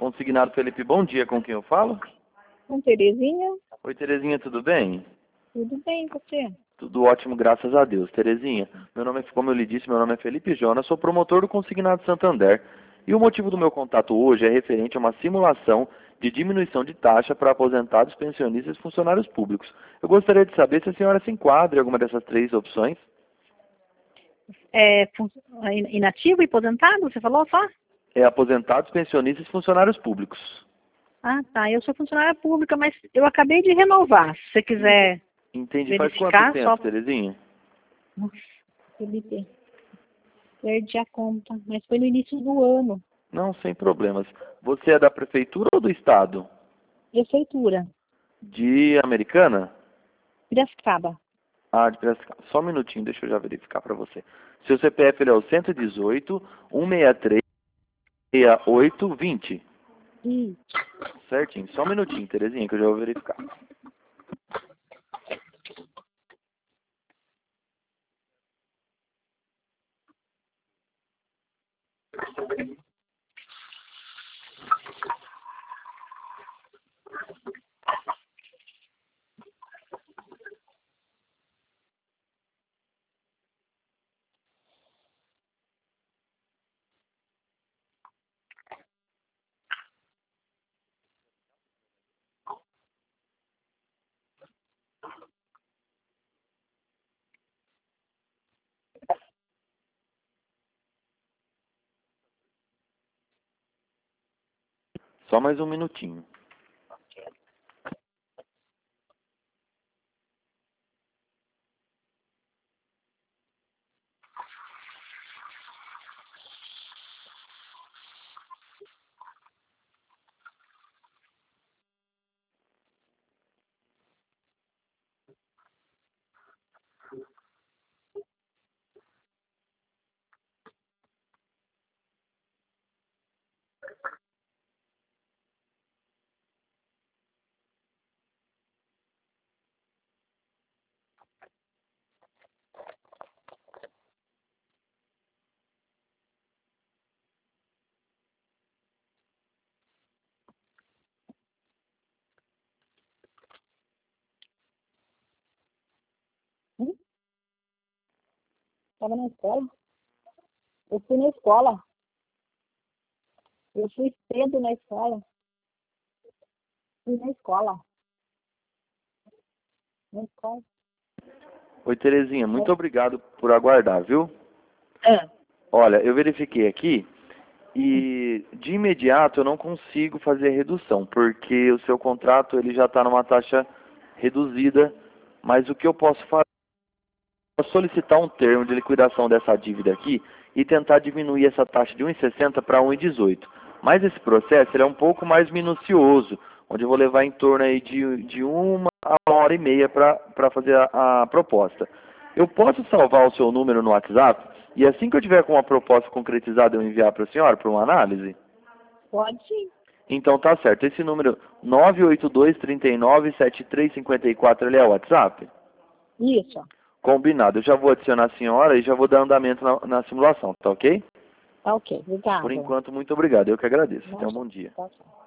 Consignado Felipe, bom dia, com quem eu falo? Com Terezinha? Oi, Terezinha, tudo bem? Tudo bem, você? Tudo ótimo, graças a Deus. Terezinha, meu nome é, como eu lhe disse, meu nome é Felipe Jonas, sou promotor do Consignado Santander. E o motivo do meu contato hoje é referente a uma simulação de diminuição de taxa para aposentados, pensionistas e funcionários públicos. Eu gostaria de saber se a senhora se enquadra em alguma dessas três opções. Inativo e aposentado, você falou só? É aposentados, pensionistas e funcionários públicos. Ah, tá. Eu sou funcionária pública, mas eu acabei de renovar. Se você quiser Entendi. Faz verificar, quanto tempo, Terezinha? Nossa, Felipe, perdi a conta, mas foi no início do ano. Não, sem problemas. Você é da prefeitura ou do estado? Prefeitura, De Americana? Piracicaba. Ah, de Piracicaba. Só um minutinho, deixa eu já verificar para você. Seu CPF ele é o 118 163 6820. Isso. Certinho. Só um minutinho, Terezinha, que eu já vou verificar. Só mais um minutinho. Estava na escola? Eu fui na escola. Eu fui cedo na escola. Fui na escola. Na escola. Oi, Terezinha, muito obrigado por aguardar, viu? Ah, Olha, eu verifiquei aqui e de imediato eu não consigo fazer a redução, porque o seu contrato ele já está numa taxa reduzida, mas o que eu posso fazer é solicitar um termo de liquidação dessa dívida aqui e tentar diminuir essa taxa de 1,60 para 1,18. Mas esse processo ele é um pouco mais minucioso, onde eu vou levar em torno aí de 1 a 1 hora e meia para fazer a proposta. Eu posso salvar o seu número no WhatsApp e assim que eu tiver com uma proposta concretizada eu enviar para a senhora para uma análise? pode sim. Então tá certo. Esse número 982397354 ele é o WhatsApp? Isso. Combinado. Eu já vou adicionar a senhora e já vou dar andamento na simulação, tá ok? Tá ok. Obrigada. Por enquanto, muito obrigado. Eu que agradeço. Tenha um Nossa, bom dia. tá ok.